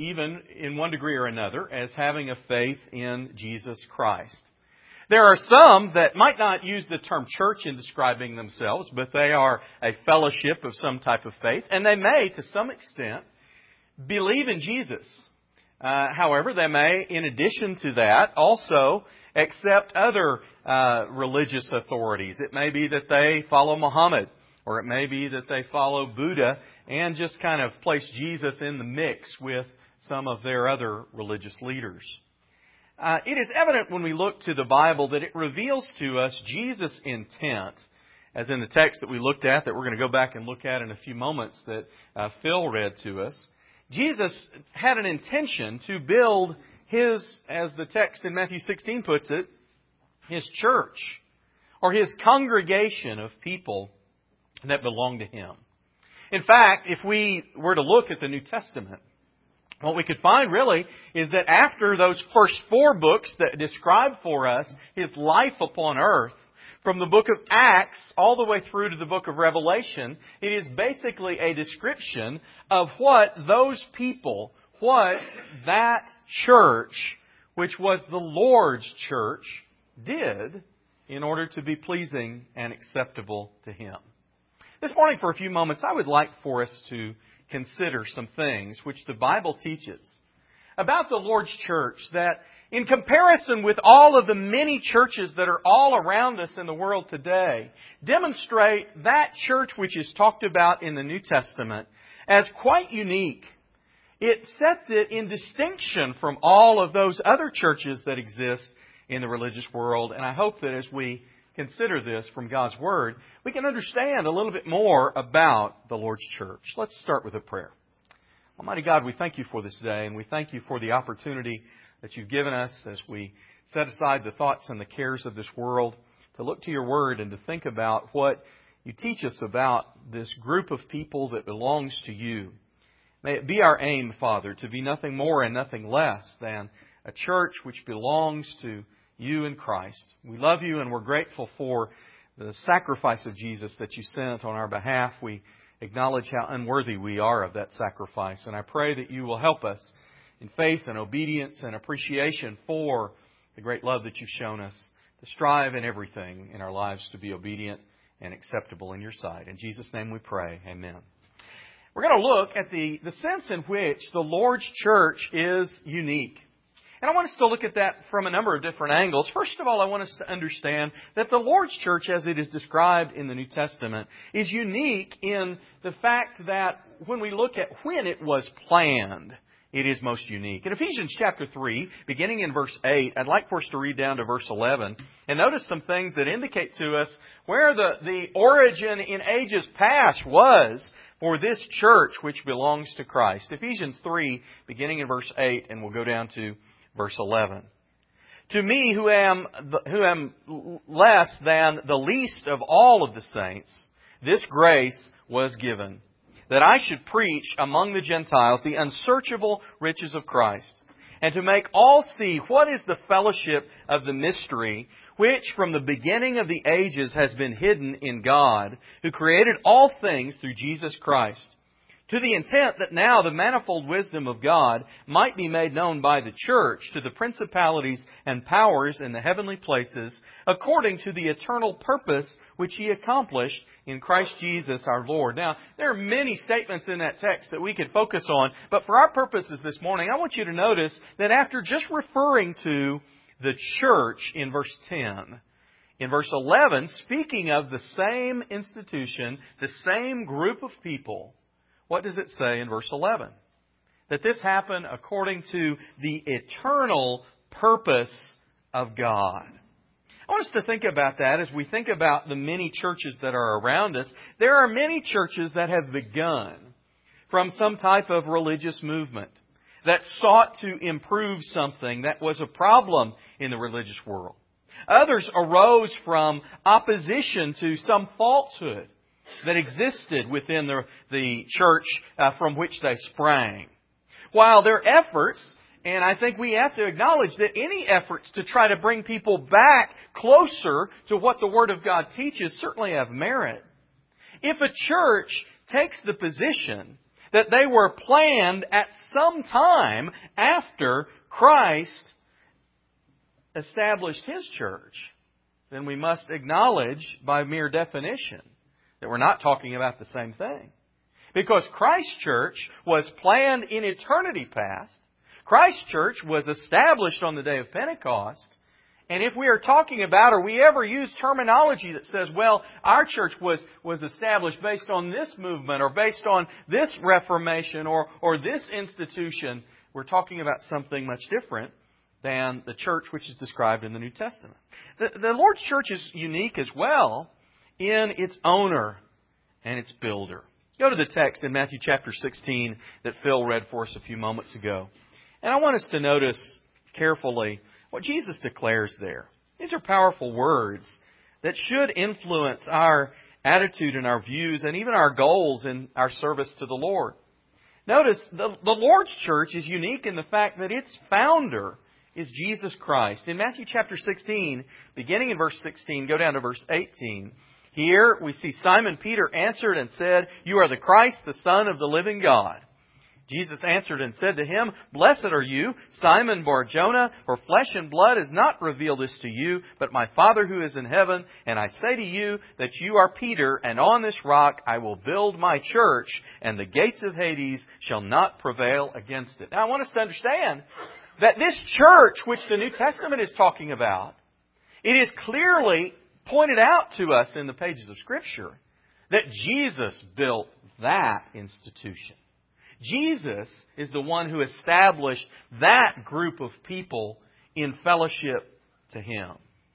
even in one degree or another, as having a faith in Jesus Christ. There are some that might not use the term church in describing themselves, but they are a fellowship of some type of faith, and they may, to some extent, believe in Jesus. However, they may, in addition to that, also accept other religious authorities. It may be that they follow Muhammad, or it may be that they follow Buddha, and just kind of place Jesus in the mix with some of their other religious leaders. It is evident when we look to the Bible that it reveals to us Jesus' intent, as in the text that we looked at, that we're going to go back and look at in a few moments, that Phil read to us. Jesus had an intention to build His, as the text in Matthew 16 puts it, His church, or His congregation of people that belong to Him. In fact, if we were to look at the New Testament, what we could find really is that after those first 4 books that describe for us His life upon earth, from the book of Acts all the way through to the book of Revelation, it is basically a description of what those people, what that church, which was the Lord's church, did in order to be pleasing and acceptable to Him. This morning, for a few moments, I would like for us to consider some things which the Bible teaches about the Lord's church that, in comparison with all of the many churches that are all around us in the world today, demonstrate that church which is talked about in the New Testament as quite unique. It sets it in distinction from all of those other churches that exist in the religious world. And I hope that as we consider this from God's Word, we can understand a little bit more about the Lord's church. Let's start with a prayer. Almighty God, we thank You for this day, and we thank You for the opportunity that You've given us as we set aside the thoughts and the cares of this world to look to Your Word and to think about what You teach us about this group of people that belongs to You. May it be our aim, Father, to be nothing more and nothing less than a church which belongs to You in Christ. We love You, and we're grateful for the sacrifice of Jesus that You sent on our behalf. We acknowledge how unworthy we are of that sacrifice, and I pray that You will help us in faith and obedience and appreciation for the great love that You've shown us, to strive in everything in our lives to be obedient and acceptable in Your sight. In Jesus' name we pray. Amen. We're going to look at the sense in which the Lord's church is unique. And I want us to look at that from a number of different angles. First of all, I want us to understand that the Lord's church, as it is described in the New Testament, is unique in the fact that when we look at when it was planned, it is most unique. In Ephesians chapter 3, beginning in verse 8, I'd like for us to read down to verse 11 and notice some things that indicate to us where the origin in ages past was for this church which belongs to Christ. Ephesians 3, beginning in verse 8, and we'll go down to verse 11. To me, who am less than the least of all of the saints, this grace was given, that I should preach among the Gentiles the unsearchable riches of Christ, and to make all see what is the fellowship of the mystery, which from the beginning of the ages has been hidden in God, who created all things through Jesus Christ, to the intent that now the manifold wisdom of God might be made known by the church to the principalities and powers in the heavenly places, according to the eternal purpose which He accomplished in Christ Jesus our Lord. Now, there are many statements in that text that we could focus on, but for our purposes this morning, I want you to notice that after just referring to the church in verse 10, in verse 11, speaking of the same institution, the same group of people, what does it say in verse 11? That this happened according to the eternal purpose of God. I want us to think about that as we think about the many churches that are around us. There are many churches that have begun from some type of religious movement that sought to improve something that was a problem in the religious world. Others arose from opposition to some falsehood that existed within the church from which they sprang. While their efforts, and I think we have to acknowledge that any efforts to try to bring people back closer to what the Word of God teaches certainly have merit. If a church takes the position that they were planned at some time after Christ established His church, then we must acknowledge by mere definition that we're not talking about the same thing. Because Christ's church was planned in eternity past. Christ's church was established on the day of Pentecost. And if we are talking about, or we ever use terminology that says, well, our church was established based on this movement, or based on this reformation, or this institution, we're talking about something much different than the church which is described in the New Testament. The Lord's church is unique as well in its owner and its builder. Go to the text in Matthew chapter 16 that Phil read for us a few moments ago. And I want us to notice carefully what Jesus declares there. These are powerful words that should influence our attitude and our views and even our goals in our service to the Lord. Notice, the Lord's church is unique in the fact that its founder is Jesus Christ. In Matthew chapter 16, beginning in verse 16, go down to verse 18. Here we see Simon Peter answered and said, "You are the Christ, the Son of the living God." Jesus answered and said to him, "Blessed are you, Simon Bar-Jonah, for flesh and blood has not revealed this to you, but my Father who is in heaven. And I say to you that you are Peter, and on this rock I will build my church, and the gates of Hades shall not prevail against it." Now I want us to understand that this church, which the New Testament is talking about, it is clearly pointed out to us in the pages of Scripture that Jesus built that institution. Jesus is the one who established that group of people in fellowship to Him.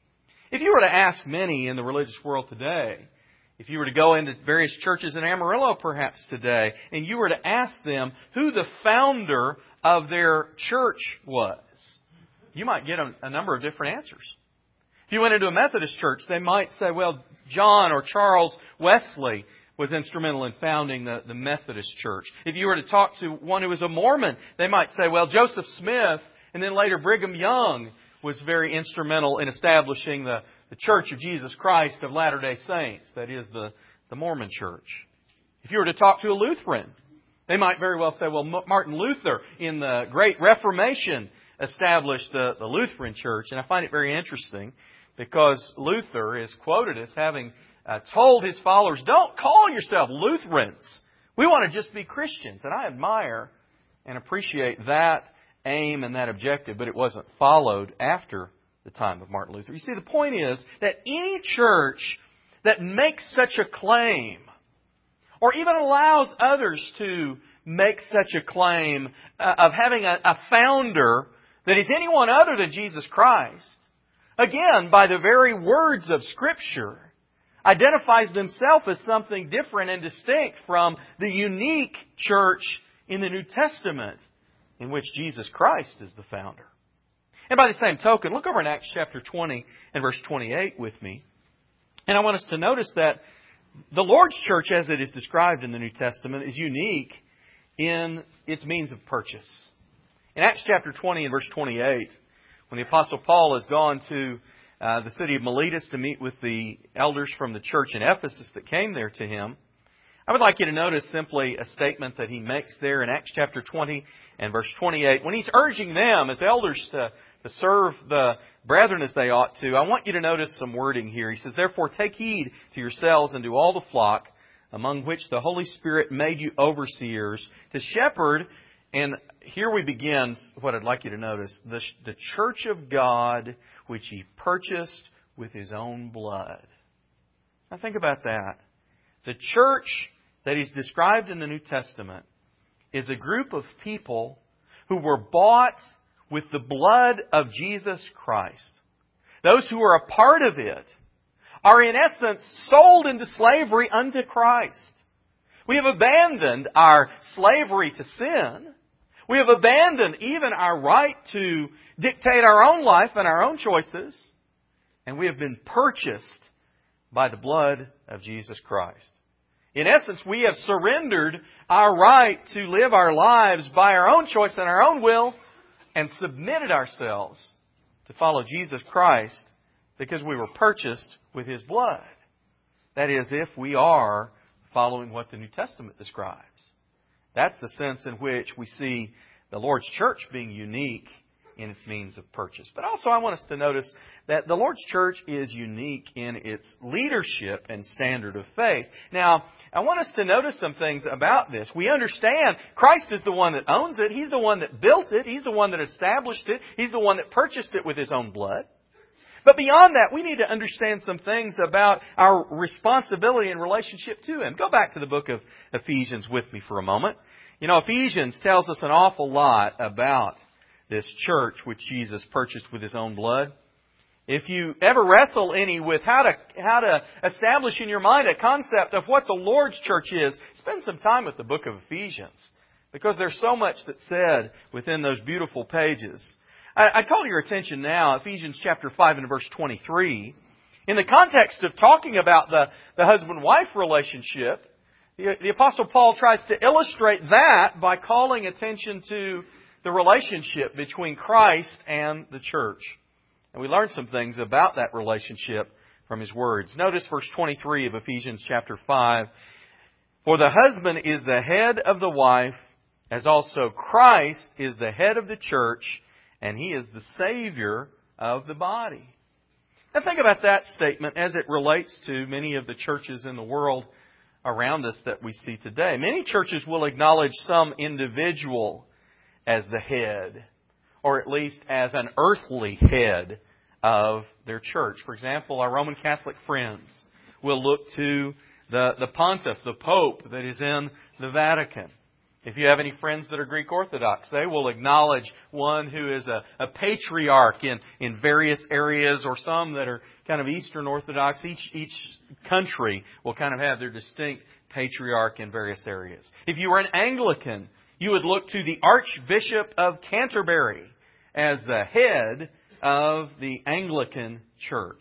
If you were to ask many in the religious world today, if you were to go into various churches in Amarillo perhaps today, and you were to ask them who the founder of their church was, you might get a number of different answers. If you went into a Methodist church, they might say, well, John or Charles Wesley was instrumental in founding the Methodist church. If you were to talk to one who was a Mormon, they might say, well, Joseph Smith and then later Brigham Young was very instrumental in establishing the Church of Jesus Christ of Latter-day Saints, that is the Mormon church. If you were to talk to a Lutheran, they might very well say, well, Martin Luther in the Great Reformation established the Lutheran church. And I find it very interesting because Luther is quoted as having told his followers, don't call yourself Lutherans. We want to just be Christians. And I admire and appreciate that aim and that objective, but it wasn't followed after the time of Martin Luther. You see, the point is that any church that makes such a claim, or even allows others to make such a claim of having a founder that is anyone other than Jesus Christ, again, by the very words of Scripture, identifies themselves as something different and distinct from the unique church in the New Testament in which Jesus Christ is the founder. And by the same token, look over in Acts chapter 20 and verse 28 with me. And I want us to notice that the Lord's church, as it is described in the New Testament, is unique in its means of purchase. In Acts chapter 20 and verse 28, when the Apostle Paul has gone to the city of Miletus to meet with the elders from the church in Ephesus that came there to him, I would like you to notice simply a statement that he makes there in Acts chapter 20 and verse 28. When he's urging them as elders to serve the brethren as they ought to, I want you to notice some wording here. He says, "Therefore take heed to yourselves and to all the flock, among which the Holy Spirit made you overseers, to shepherd," and here we begin what I'd like you to notice, "the church of God, which He purchased with His own blood." Now think about that. The church that is described in the New Testament is a group of people who were bought with the blood of Jesus Christ. Those who are a part of it are in essence sold into slavery unto Christ. We have abandoned our slavery to sin. We have abandoned even our right to dictate our own life and our own choices. And we have been purchased by the blood of Jesus Christ. In essence, we have surrendered our right to live our lives by our own choice and our own will and submitted ourselves to follow Jesus Christ because we were purchased with His blood. That is, if we are following what the New Testament describes That's the sense in which we see the Lord's church being unique in its means of purchase. But also I want us to notice that the Lord's church is unique in its leadership and standard of faith. Now, I want us to notice some things about this. We understand Christ is the one that owns it. He's the one that built it. He's the one that established it. He's the one that purchased it with His own blood. But beyond that, we need to understand some things about our responsibility in relationship to Him. Go back to the book of Ephesians with me for a moment. You know, Ephesians tells us an awful lot about this church which Jesus purchased with His own blood. If you ever wrestle any with how to establish in your mind a concept of what the Lord's church is, spend some time with the book of Ephesians, because there's so much that's said within those beautiful pages. I call to your attention now, Ephesians chapter 5 and verse 23. In the context of talking about the husband-wife relationship, the Apostle Paul tries to illustrate that by calling attention to the relationship between Christ and the church. And we learn some things about that relationship from his words. Notice verse 23 of Ephesians chapter 5. For the husband is the head of the wife, as also Christ is the head of the church, and He is the Savior of the body. Now think about that statement as it relates to many of the churches in the world around us that we see today. Many churches will acknowledge some individual as the head, or at least as an earthly head of their church. For example, our Roman Catholic friends will look to the pontiff, the pope that is in the Vatican. If you have any friends that are Greek Orthodox, they will acknowledge one who is a patriarch in various areas, or some that are kind of Eastern Orthodox. Each country will kind of have their distinct patriarch in various areas. If you were an Anglican, you would look to the Archbishop of Canterbury as the head of the Anglican Church.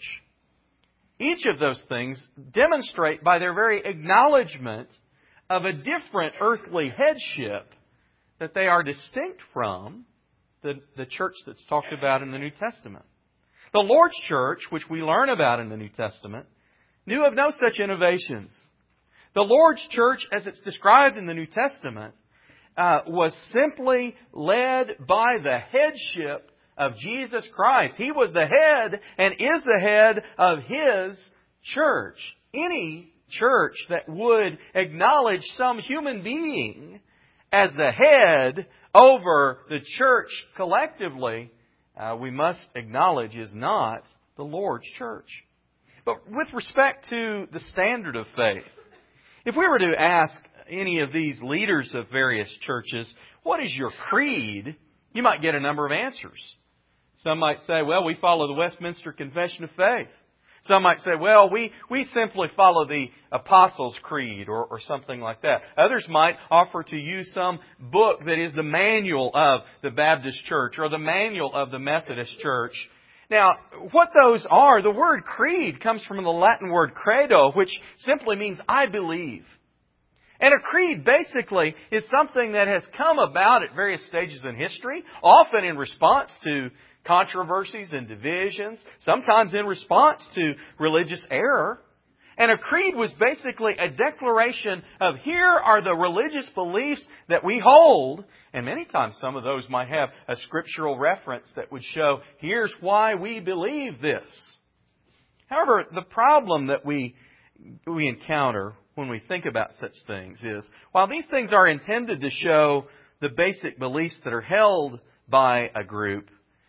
Each of those things demonstrate by their very acknowledgement of a different earthly headship that they are distinct from the church that's talked about in the New Testament. The Lord's church, which we learn about in the New Testament, knew of no such innovations. The Lord's church, as it's described in the New Testament, was simply led by the headship of Jesus Christ. He was the head and is the head of His church. Any church that would acknowledge some human being as the head over the church collectively, we must acknowledge is not the Lord's church. But with respect to the standard of faith, if we were to ask any of these leaders of various churches, what is your creed? You might get a number of answers. Some might say, well, we follow the Westminster Confession of Faith. Some might say, well, we simply follow the Apostles' Creed or something like that. Others might offer to you some book that is the manual of the Baptist Church or the manual of the Methodist Church. Now, what those are, the word creed comes from the Latin word credo, which simply means I believe. And a creed basically is something that has come about at various stages in history, often in response to controversies and divisions, sometimes in response to religious error. And a creed was basically a declaration of here are the religious beliefs that we hold. And many times some of those might have a scriptural reference that would show here's why we believe this. However, the problem that we encounter when we think about such things is, while these things are intended to show the basic beliefs that are held by a group,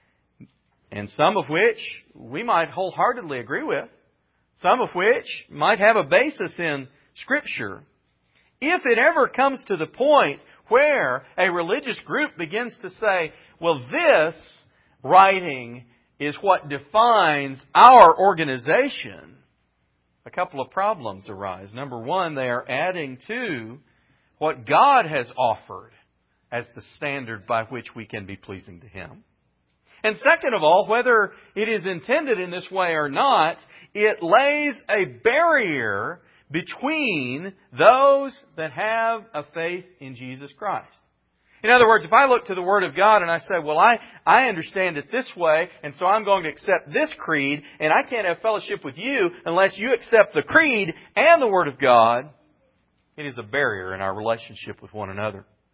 and some of which we might wholeheartedly agree with, some of which might have a basis in Scripture, if it ever comes to the point where a religious group begins to say, well, this writing is what defines our organization, a couple of problems arise. Number one, they are adding to what God has offered as the standard by which we can be pleasing to Him. And second of all, whether it is intended in this way or not, it lays a barrier between those that have a faith in Jesus Christ. In other words, if I look to the Word of God and I say, well, I understand it this way, and so I'm going to accept this creed, and I can't have fellowship with you unless you accept the creed and the Word of God, it is a barrier in our relationship with one another.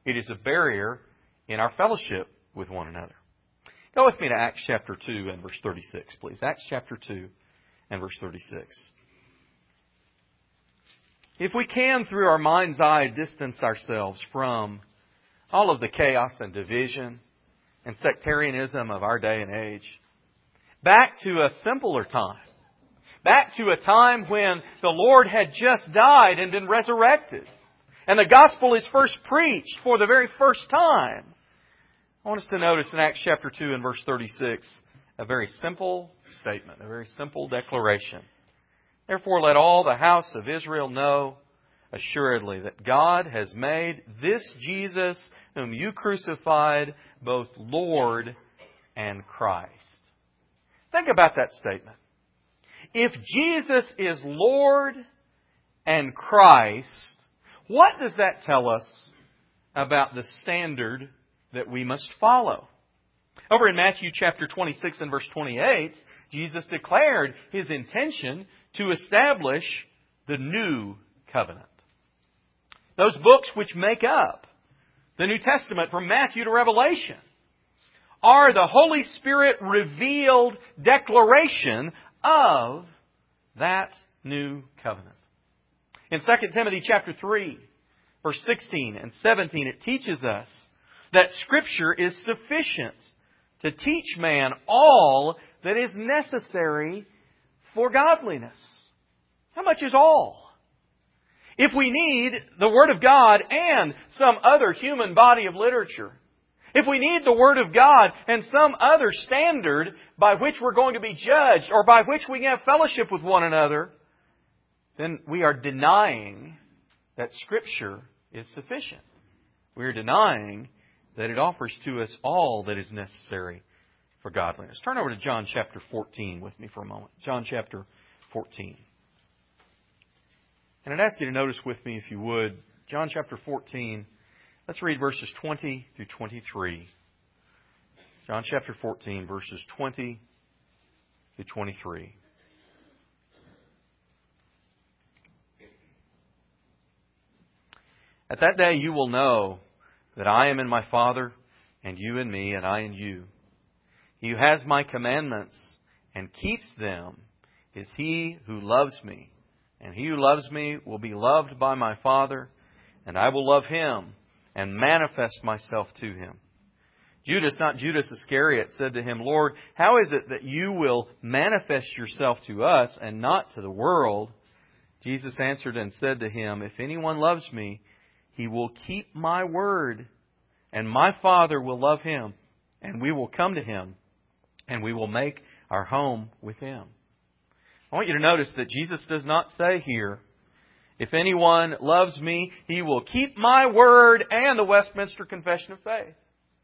It is a barrier in our fellowship with one another. Go with me to Acts chapter 2 and verse 36, please. Acts chapter 2 and verse 36. If we can, through our mind's eye, distance ourselves from all of the chaos and division and sectarianism of our day and age, back to a simpler time, back to a time when the Lord had just died and been resurrected, and the gospel is first preached for the very first time, I want us to notice in Acts chapter 2 and verse 36 a very simple statement, a very simple declaration. Therefore let all the house of Israel know assuredly that God has made this Jesus whom you crucified both Lord and Christ. Think about that statement. If Jesus is Lord and Christ, what does that tell us about the standard that we must follow? Over in Matthew chapter 26 and verse 28, Jesus declared His intention to establish the new covenant. Those books which make up the New Testament from Matthew to Revelation are the Holy Spirit revealed declaration of that new covenant. In 2 Timothy chapter 3, verse 16 and 17, it teaches us that Scripture is sufficient to teach man all that is necessary for godliness. How much is all? If we need the Word of God and some other human body of literature, if we need the Word of God and some other standard by which we're going to be judged or by which we can have fellowship with one another, then we are denying that Scripture is sufficient. We are denying that it offers to us all that is necessary for godliness. Turn over to John chapter 14 with me for a moment. John chapter 14. And I'd ask you to notice with me, if you would, John chapter 14. Let's read verses 20 through 23. John chapter 14, verses 20 through 23. At that day you will know that I am in my Father, and you in me, and I in you. He who has my commandments and keeps them is he who loves me. And he who loves me will be loved by my Father, and I will love him and manifest myself to him. Judas, not Judas Iscariot, said to him, Lord, how is it that you will manifest yourself to us and not to the world? Jesus answered and said to him, if anyone loves me, he will keep my word, and my Father will love him, and we will come to him, and we will make our home with him. I want you to notice that Jesus does not say here, if anyone loves me, he will keep my word and the Westminster Confession of Faith.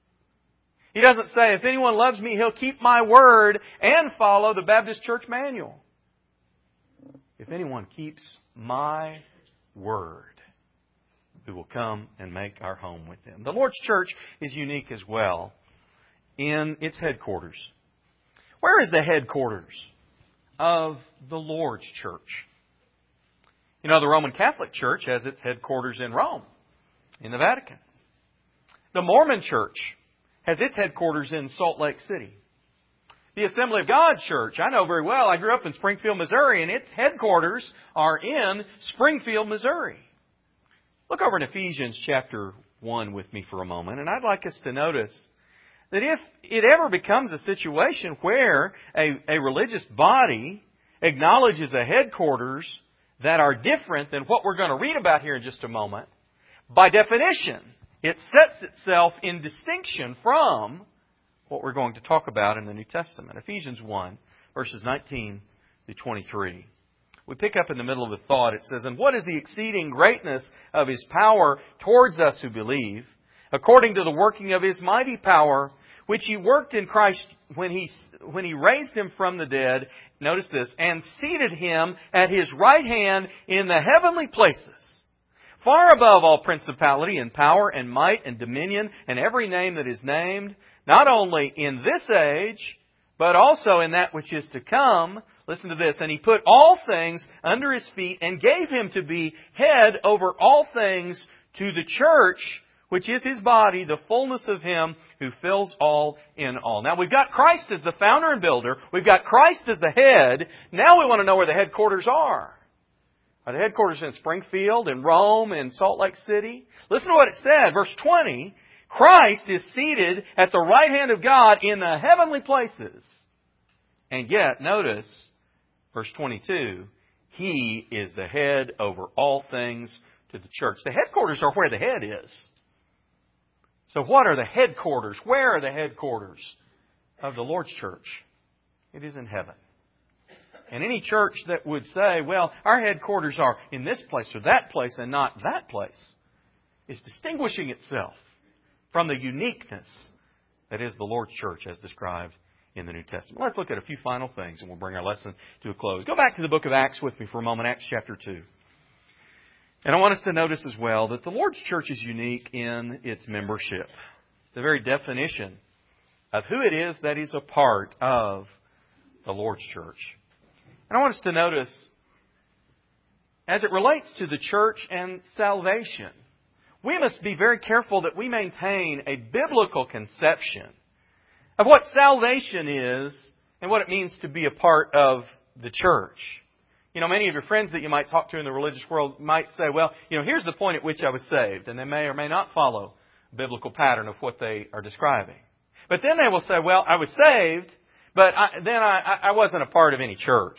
He doesn't say, if anyone loves me, he'll keep my word and follow the Baptist Church Manual. If anyone keeps my word, who will come and make our home with him. The Lord's church is unique as well in its headquarters. Where is the headquarters of the Lord's church? You know, the Roman Catholic Church has its headquarters in Rome, in the Vatican. The Mormon Church has its headquarters in Salt Lake City. The Assembly of God Church, I know very well, I grew up in Springfield, Missouri, and its headquarters are in Springfield, Missouri. Look over in Ephesians chapter 1 with me for a moment, and I'd like us to notice that if it ever becomes a situation where a religious body acknowledges a headquarters that are different than what we're going to read about here in just a moment, by definition, it sets itself in distinction from what we're going to talk about in the New Testament. Ephesians 1, verses 19 through 23. We pick up in the middle of the thought. It says, and what is the exceeding greatness of His power towards us who believe, according to the working of His mighty power, which He worked in Christ when He raised Him from the dead, notice this, and seated Him at His right hand in the heavenly places, far above all principality and power and might and dominion and every name that is named, not only in this age, but also in that which is to come. Listen to this. And He put all things under His feet and gave Him to be head over all things to the church, which is His body, the fullness of Him who fills all in all. Now we've got Christ as the founder and builder. We've got Christ as the head. Now we want to know where the headquarters are. Are the headquarters in Springfield, in Rome, in Salt Lake City? Listen to what it said, verse 20. Christ is seated at the right hand of God in the heavenly places. And yet, notice, verse 22, He is the head over all things to the church. The headquarters are where the head is. So what are the headquarters? Where are the headquarters of the Lord's church? It is in heaven. And any church that would say, well, our headquarters are in this place or that place and not that place, is distinguishing itself from the uniqueness that is the Lord's church as described in the New Testament. Let's look at a few final things and we'll bring our lesson to a close. Go back to the book of Acts with me for a moment, Acts chapter 2. And I want us to notice as well that the Lord's church is unique in its membership. The very definition of who it is that is a part of the Lord's church. And I want us to notice, as it relates to the church and salvation, we must be very careful that we maintain a biblical conception of what salvation is and what it means to be a part of the church. You know, many of your friends that you might talk to in the religious world might say, well, here's the point at which I was saved. And they may or may not follow a biblical pattern of what they are describing. But then they will say, well, I was saved, but I wasn't a part of any church.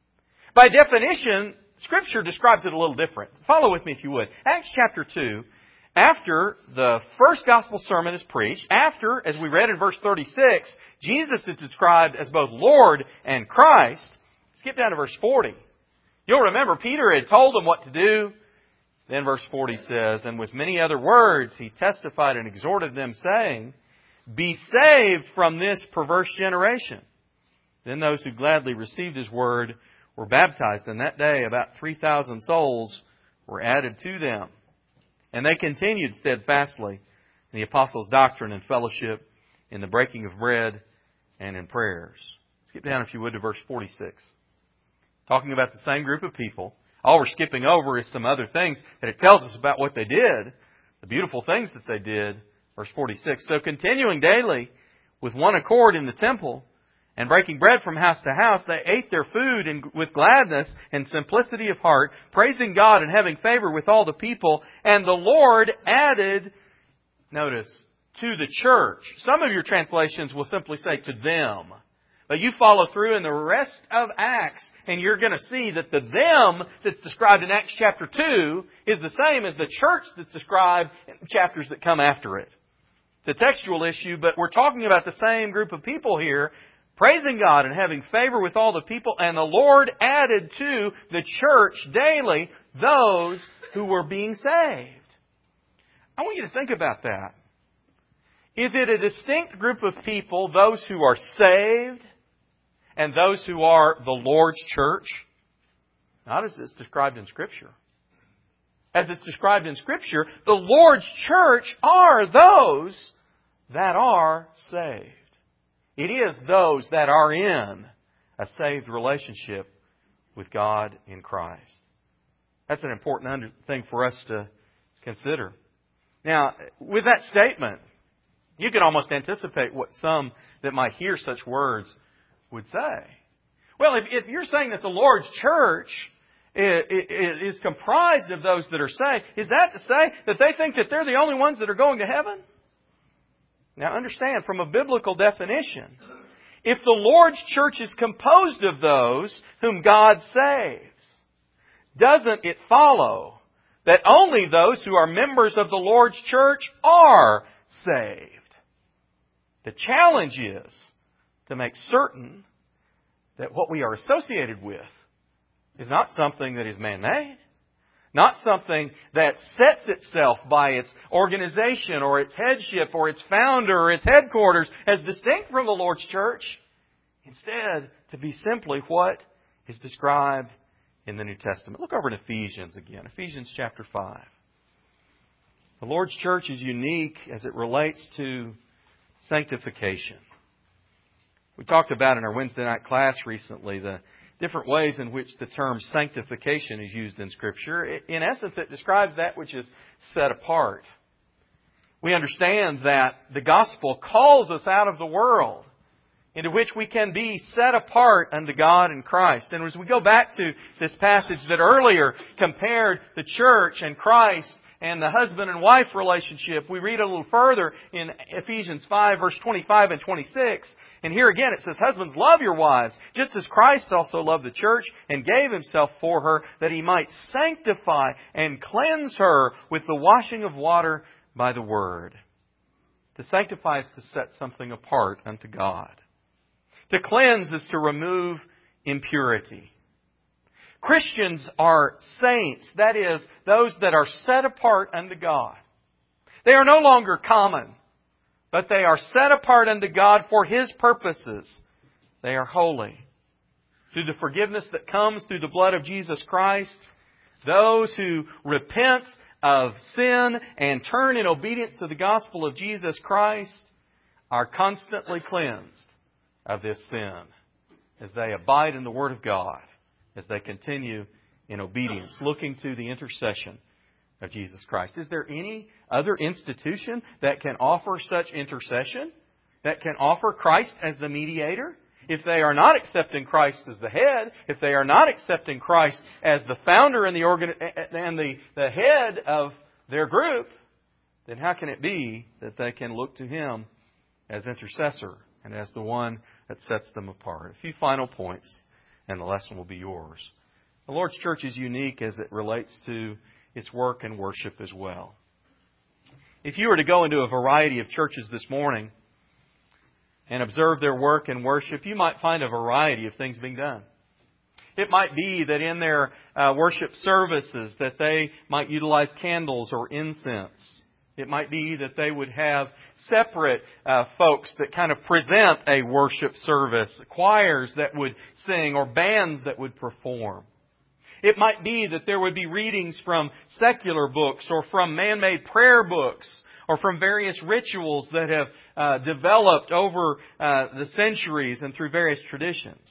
By definition, Scripture describes it a little different. Follow with me if you would. Acts chapter 2, after the first gospel sermon is preached, after, as we read in verse 36, Jesus is described as both Lord and Christ, skip down to verse 40. You'll remember Peter had told them what to do. Then verse 40 says, and with many other words he testified and exhorted them, saying, be saved from this perverse generation. Then those who gladly received His word were baptized, and that day about 3,000 souls were added to them. And they continued steadfastly in the apostles' doctrine and fellowship, in the breaking of bread, and in prayers. Skip down, if you would, to verse 46. Talking about the same group of people. All we're skipping over is some other things that it tells us about what they did. The beautiful things that they did. Verse 46. So continuing daily with one accord in the temple, and breaking bread from house to house, they ate their food with gladness and simplicity of heart, praising God and having favor with all the people. And the Lord added, notice, to the church. Some of your translations will simply say to them. But you follow through in the rest of Acts, and you're going to see that the them that's described in Acts chapter 2 is the same as the church that's described in chapters that come after it. It's a textual issue, but we're talking about the same group of people here, praising God and having favor with all the people, and the Lord added to the church daily those who were being saved. I want you to think about that. Is it a distinct group of people, those who are saved and those who are the Lord's church? Not as it's described in Scripture. As it's described in Scripture, the Lord's church are those that are saved. It is those that are in a saved relationship with God in Christ. That's an important thing for us to consider. Now, with that statement, you can almost anticipate what some that might hear such words would say. Well, if you're saying that the Lord's church is comprised of those that are saved, is that to say that they think that they're the only ones that are going to heaven? Now understand, from a biblical definition, if the Lord's church is composed of those whom God saves, doesn't it follow that only those who are members of the Lord's church are saved? The challenge is to make certain that what we are associated with is not something that is man-made, not something that sets itself by its organization or its headship or its founder or its headquarters as distinct from the Lord's church. Instead, to be simply what is described in the New Testament. Look over in Ephesians again. Ephesians chapter 5. The Lord's church is unique as it relates to sanctification. We talked about in our Wednesday night class recently the different ways in which the term sanctification is used in Scripture. In essence, it describes that which is set apart. We understand that the gospel calls us out of the world into which we can be set apart unto God in Christ. And as we go back to this passage that earlier compared the church and Christ and the husband and wife relationship, we read a little further in Ephesians 5, verse 25 and 26. And here again it says, "Husbands, love your wives, just as Christ also loved the church and gave Himself for her, that He might sanctify and cleanse her with the washing of water by the Word." To sanctify is to set something apart unto God. To cleanse is to remove impurity. Christians are saints, that is, those that are set apart unto God. They are no longer common, but they are set apart unto God for His purposes. They are holy. Through the forgiveness that comes through the blood of Jesus Christ, those who repent of sin and turn in obedience to the gospel of Jesus Christ are constantly cleansed of this sin as they abide in the Word of God, as they continue in obedience, looking to the intercession of Jesus Christ. Is there any other institution that can offer such intercession, that can offer Christ as the mediator? If they are not accepting Christ as the head, if they are not accepting Christ as the founder and the head of their group, then how can it be that they can look to Him as intercessor and as the one that sets them apart? A few final points, and the lesson will be yours. The Lord's church is unique as it relates to its work and worship as well. If you were to go into a variety of churches this morning and observe their work and worship, you might find a variety of things being done. It might be that in their worship services that they might utilize candles or incense. It might be that they would have separate folks that kind of present a worship service, choirs that would sing or bands that would perform. It might be that there would be readings from secular books or from man-made prayer books or from various rituals that have developed over the centuries and through various traditions.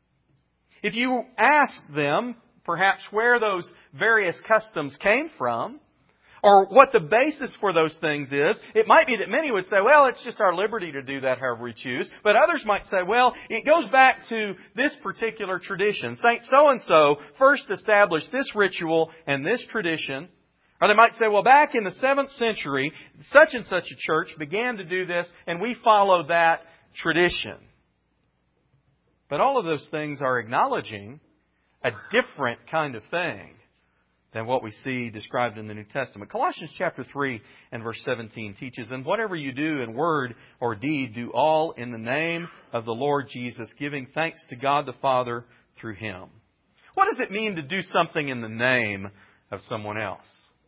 If you ask them, perhaps, where those various customs came from, or what the basis for those things is, it might be that many would say, well, it's just our liberty to do that however we choose. But others might say, well, it goes back to this particular tradition. Saint so-and-so first established this ritual and this tradition. Or they might say, well, back in the 7th century, such and such a church began to do this, and we follow that tradition. But all of those things are acknowledging a different kind of thing than what we see described in the New Testament. Colossians chapter 3 and verse 17 teaches, "And whatever you do in word or deed, do all in the name of the Lord Jesus, giving thanks to God the Father through Him." What does it mean to do something in the name of someone else?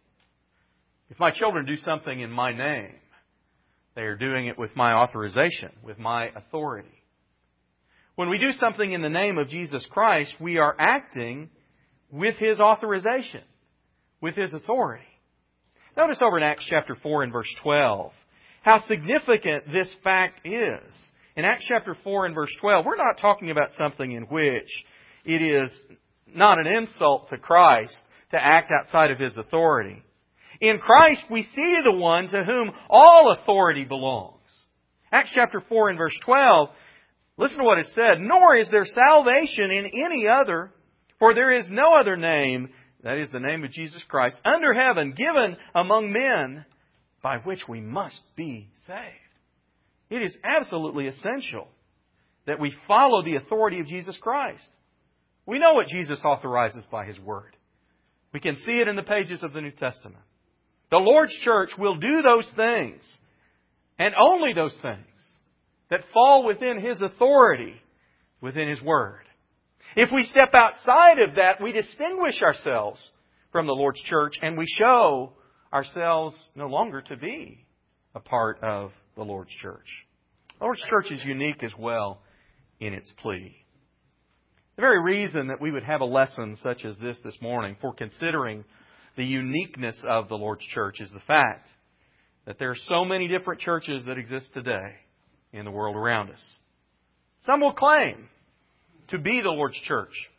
If my children do something in my name, they are doing it with my authorization, with my authority. When we do something in the name of Jesus Christ, we are acting with His authorization, with His authority. Notice over in Acts chapter 4 and verse 12 how significant this fact is. In Acts chapter 4 and verse 12, we're not talking about something in which it is not an insult to Christ to act outside of His authority. In Christ, we see the one to whom all authority belongs. Acts chapter 4 and verse 12, listen to what it said. "Nor is there salvation in any other, for there is no other name," that is the name of Jesus Christ, "under heaven given among men by which we must be saved." It is absolutely essential that we follow the authority of Jesus Christ. We know what Jesus authorizes by His Word. We can see it in the pages of the New Testament. The Lord's church will do those things, and only those things, that fall within His authority, within His Word. If we step outside of that, we distinguish ourselves from the Lord's church, and we show ourselves no longer to be a part of the Lord's church. The Lord's church is unique as well in its plea. The very reason that we would have a lesson such as this morning for considering the uniqueness of the Lord's church is the fact that there are so many different churches that exist today in the world around us. Some will claim to be the Lord's church.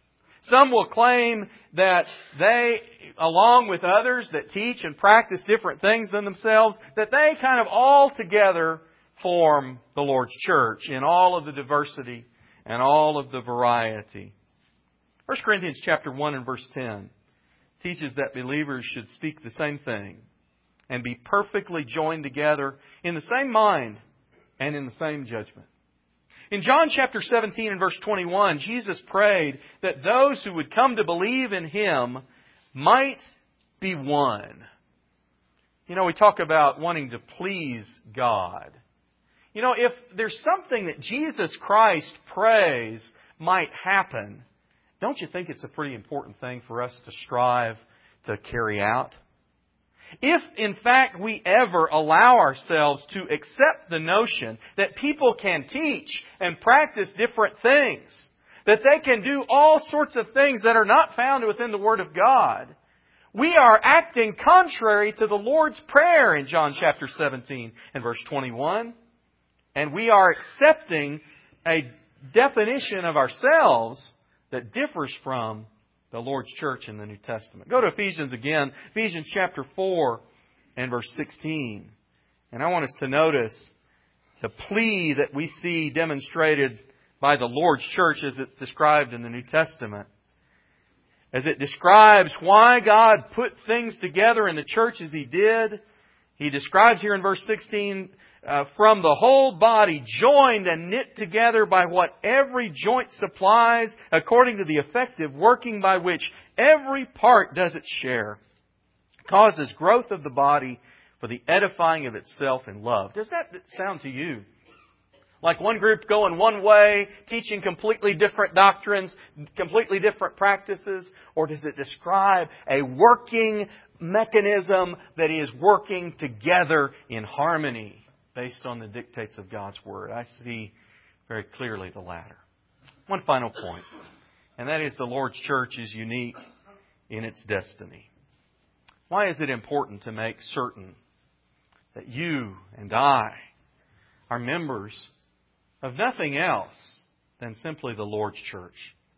Some will claim that they, along with others that teach and practice different things than themselves, that they kind of all together form the Lord's church in all of the diversity and all of the variety. 1 Corinthians chapter 1 and verse 10 teaches that believers should speak the same thing and be perfectly joined together in the same mind and in the same judgment. In John chapter 17 and verse 21, Jesus prayed that those who would come to believe in Him might be one. You know, we talk about wanting to please God. You know, if there's something that Jesus Christ prays might happen, don't you think it's a pretty important thing for us to strive to carry out? If, in fact, we ever allow ourselves to accept the notion that people can teach and practice different things, that they can do all sorts of things that are not found within the Word of God, we are acting contrary to the Lord's Prayer in John chapter 17 and verse 21. And we are accepting a definition of ourselves that differs from the Lord's church in the New Testament. Go to Ephesians again, Ephesians chapter 4 and verse 16. And I want us to notice the plea that we see demonstrated by the Lord's church as it's described in the New Testament. As it describes why God put things together in the church as He did, He describes here in verse 16, from the whole body, joined and knit together by what every joint supplies, according to the effective working by which every part does its share, causes growth of the body for the edifying of itself in love. Does that sound to you like one group going one way, teaching completely different doctrines, completely different practices? Or does it describe a working mechanism that is working together in harmony based on the dictates of God's Word? I see very clearly the latter. One final point, and that is the Lord's church is unique in its destiny. Why is it important to make certain that you and I are members of nothing else than simply the Lord's church?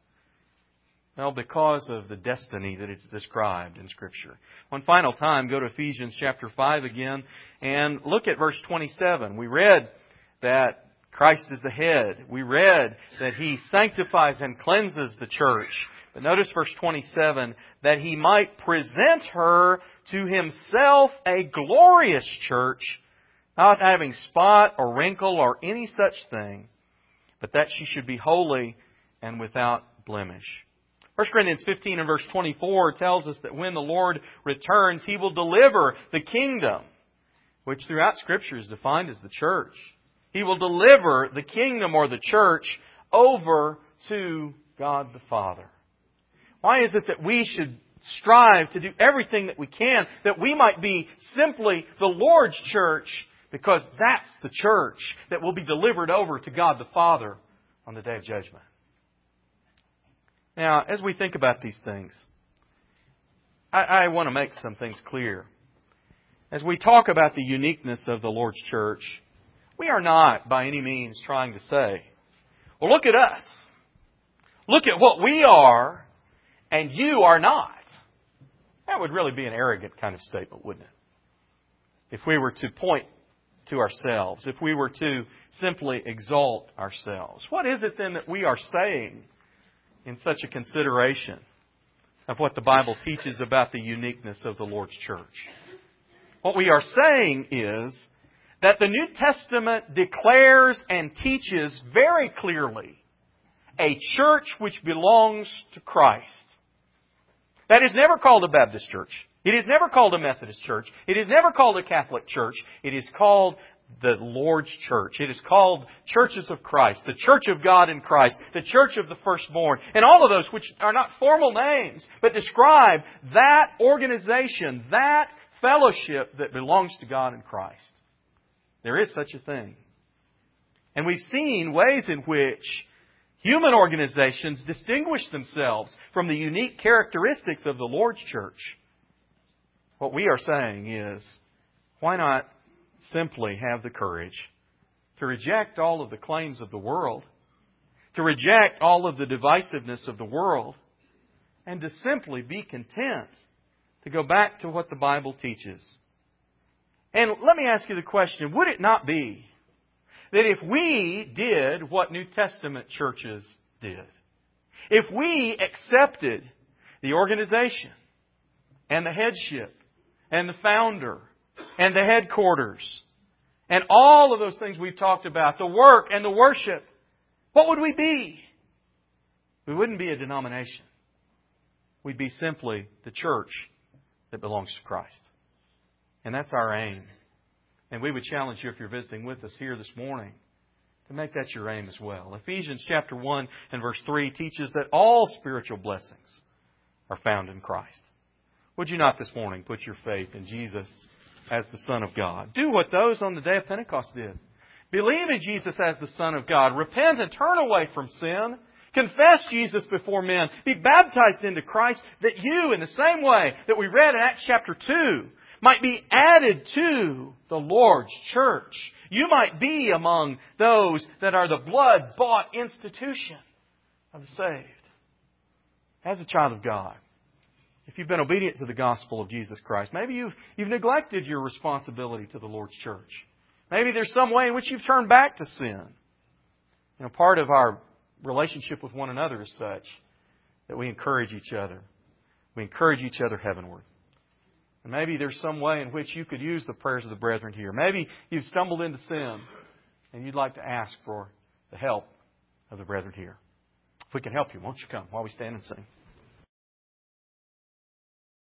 Well, because of the destiny that it's described in Scripture. One final time, go to Ephesians chapter 5 again and look at verse 27. We read that Christ is the head. We read that He sanctifies and cleanses the church. But notice verse 27, that He might present her to Himself a glorious church, not having spot or wrinkle or any such thing, but that she should be holy and without blemish. 1 Corinthians 15 and verse 24 tells us that when the Lord returns, He will deliver the kingdom, which throughout Scripture is defined as the church. He will deliver the kingdom or the church over to God the Father. Why is it that we should strive to do everything that we can that we might be simply the Lord's church? Because that's the church that will be delivered over to God the Father on the Day of Judgment. Now, as we think about these things, I want to make some things clear. As we talk about the uniqueness of the Lord's church, we are not by any means trying to say, well, look at us. Look at what we are, and you are not. That would really be an arrogant kind of statement, wouldn't it? If we were to point to ourselves, if we were to simply exalt ourselves. What is it then that we are saying in such a consideration of what the Bible teaches about the uniqueness of the Lord's church? What we are saying is that the New Testament declares and teaches very clearly a church which belongs to Christ. That is never called a Baptist church. It is never called a Methodist church. It is never called a Catholic church. It is called the Lord's church. It is called churches of Christ, the church of God in Christ, the church of the firstborn, and all of those which are not formal names, but describe that organization, that fellowship that belongs to God in Christ. There is such a thing. And we've seen ways in which human organizations distinguish themselves from the unique characteristics of the Lord's church. What we are saying is, why not simply have the courage to reject all of the claims of the world, to reject all of the divisiveness of the world, and to simply be content to go back to what the Bible teaches. And let me ask you the question, would it not be that if we did what New Testament churches did, if we accepted the organization and the headship and the founder and the headquarters and all of those things we've talked about, the work and the worship, what would we be? We wouldn't be a denomination. We'd be simply the church that belongs to Christ. And that's our aim. And we would challenge you, if you're visiting with us here this morning, to make that your aim as well. Ephesians chapter 1 and verse 3 teaches that all spiritual blessings are found in Christ. Would you not this morning put your faith in Jesus as the Son of God? Do what those on the day of Pentecost did. Believe in Jesus as the Son of God. Repent and turn away from sin. Confess Jesus before men. Be baptized into Christ, that you, in the same way that we read in Acts chapter 2, might be added to the Lord's church. You might be among those that are the blood-bought institution of the saved. As a child of God, if you've been obedient to the gospel of Jesus Christ, maybe you've neglected your responsibility to the Lord's church. Maybe there's some way in which you've turned back to sin. Part of our relationship with one another is such that we encourage each other. We encourage each other heavenward. And maybe there's some way in which you could use the prayers of the brethren here. Maybe you've stumbled into sin and you'd like to ask for the help of the brethren here. If we can help you, won't you come while we stand and sing?